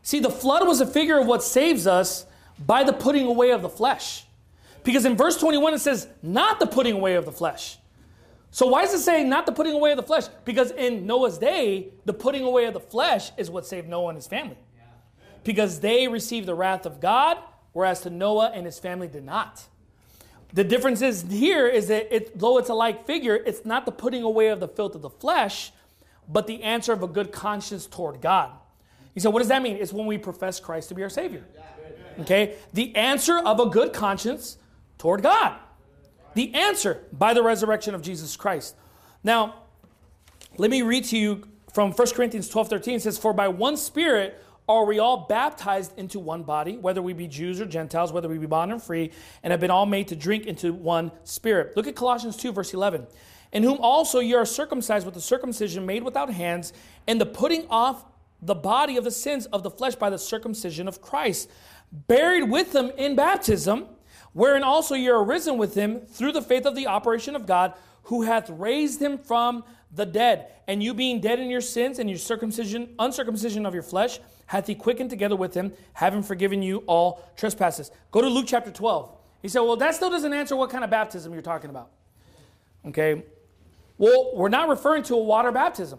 See, the flood was a figure of what saves us by the putting away of the flesh. Because in verse 21 it says, not the putting away of the flesh. So why does it say not the putting away of the flesh? Because in Noah's day, the putting away of the flesh is what saved Noah and his family. Because they received the wrath of God, whereas to Noah and his family did not. The difference is here is that though it's a like figure, it's not the putting away of the filth of the flesh, but the answer of a good conscience toward God. You say, what does that mean? It's when we profess Christ to be our Savior. Okay? The answer of a good conscience toward God. The answer by the resurrection of Jesus Christ. Now, let me read to you from 1 Corinthians 12:13. It says, for by one Spirit are we all baptized into one body, whether we be Jews or Gentiles, whether we be bond or free, and have been all made to drink into one Spirit. Look at Colossians 2, verse 11. In whom also you are circumcised with the circumcision made without hands, and the putting off the body of the sins of the flesh by the circumcision of Christ, buried with him in baptism, wherein also you are risen with him through the faith of the operation of God, who hath raised him from the dead. And you being dead in your sins and your uncircumcision of your flesh, hath he quickened together with him, having forgiven you all trespasses. Go to Luke chapter 12. He said, well, that still doesn't answer what kind of baptism you're talking about. Okay. Well, we're not referring to a water baptism.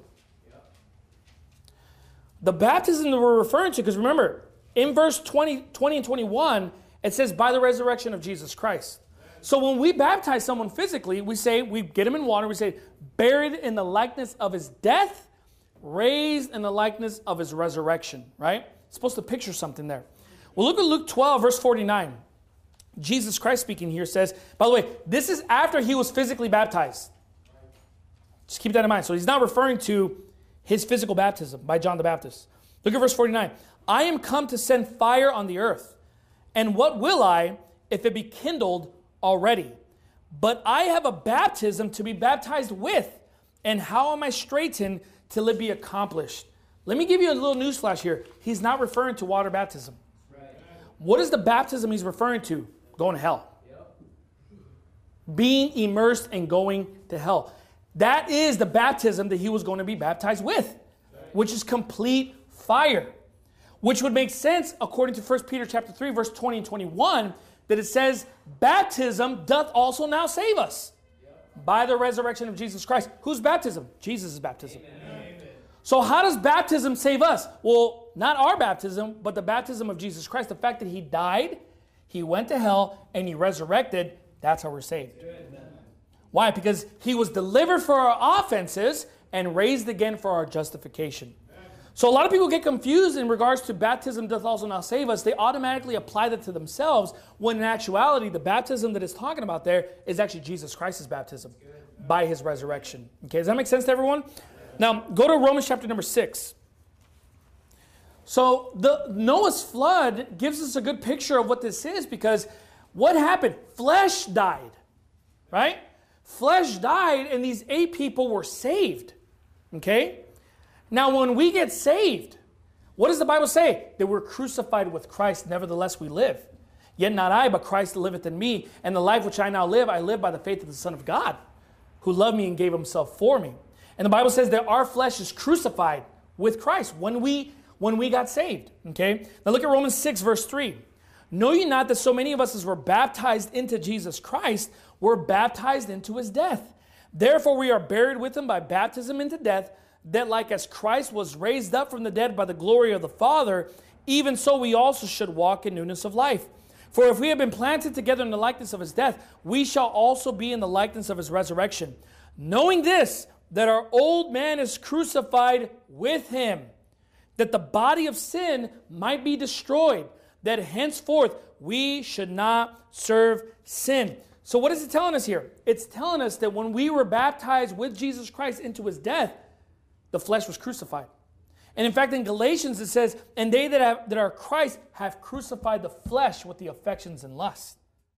The baptism that we're referring to, because remember, in verse 20 and 21, it says, by the resurrection of Jesus Christ. So when we baptize someone physically, we get him in water, we say, buried in the likeness of his death, raised in the likeness of his resurrection, right? It's supposed to picture something there. Well, look at Luke 12, verse 49. Jesus Christ speaking here says, by the way, this is after he was physically baptized. Just keep that in mind. So he's not referring to his physical baptism by John the Baptist. Look at verse 49. I am come to send fire on the earth. And what will I if it be kindled already? But I have a baptism to be baptized with. And how am I straitened till it be accomplished? Let me give you a little news flash here. He's not referring to water baptism. Right. What is the baptism he's referring to? Going to hell. Yep. Being immersed and going to hell. That is the baptism that he was going to be baptized with, which is complete fire. Which would make sense according to 1 Peter chapter 3, verse 20 and 21, that it says, baptism doth also now save us by the resurrection of Jesus Christ. Whose baptism? Jesus' baptism. Amen. So how does baptism save us? Well, not our baptism, but the baptism of Jesus Christ. The fact that he died, he went to hell, and he resurrected, that's how we're saved. Amen. Why? Because he was delivered for our offenses and raised again for our justification. So a lot of people get confused in regards to baptism doth also now save us. They automatically apply that to themselves, when in actuality, the baptism that it's talking about there is actually Jesus Christ's baptism by his resurrection. Okay, does that make sense to everyone? Now, go to Romans chapter number 6. So the Noah's flood gives us a good picture of what this is, because what happened? Flesh died, right? Flesh died, and these 8 people were saved. Okay? Now, when we get saved, what does the Bible say? That we're crucified with Christ, nevertheless we live. Yet not I, but Christ liveth in me. And the life which I now live, I live by the faith of the Son of God, who loved me and gave himself for me. And the Bible says that our flesh is crucified with Christ when we got saved. Okay? Now look at Romans 6, verse 3. Know ye not that so many of us as were baptized into Jesus Christ were baptized into his death? Therefore we are buried with him by baptism into death, that like as Christ was raised up from the dead by the glory of the Father, even so we also should walk in newness of life. For if we have been planted together in the likeness of his death, we shall also be in the likeness of his resurrection. Knowing this, that our old man is crucified with him, that the body of sin might be destroyed, that henceforth we should not serve sin. So what is it telling us here? It's telling us that when we were baptized with Jesus Christ into his death, the flesh was crucified. And in fact, in Galatians it says, and they that are Christ have crucified the flesh with the affections and lust.